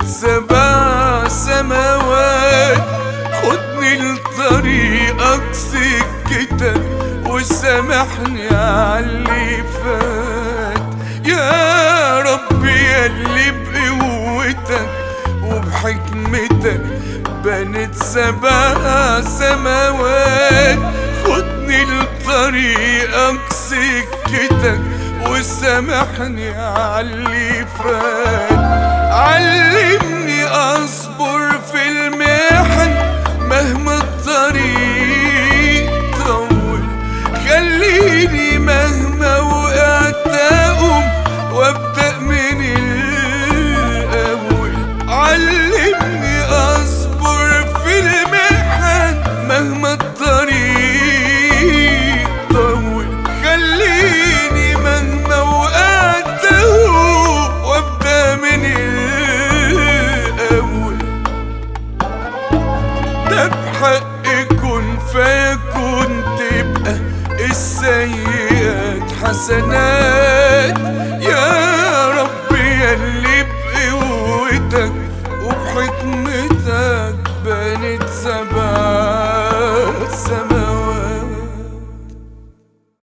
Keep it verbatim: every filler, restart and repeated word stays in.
سبع سماوات، خدني لطريقك سكتك وسامحني عاللي فات. يا رب ياللي بقوتك وبحكمتك بنت سبع سماوات، خدني لطريقك سكتك وسامحني عاللي فات. علمني اصبر في المحن مهما الطريق طول، خليني مهما وقعت اقوم وابدأ من الاول. علمني اصبر في المحن مهما الطريق طول، خليني مهما وقعت اقوم وابدأ من الاول. ده بحق كن فيكون تبقى السيئات حسنات. يا رب ياللي بقوتك وبحكمتك بنت سبع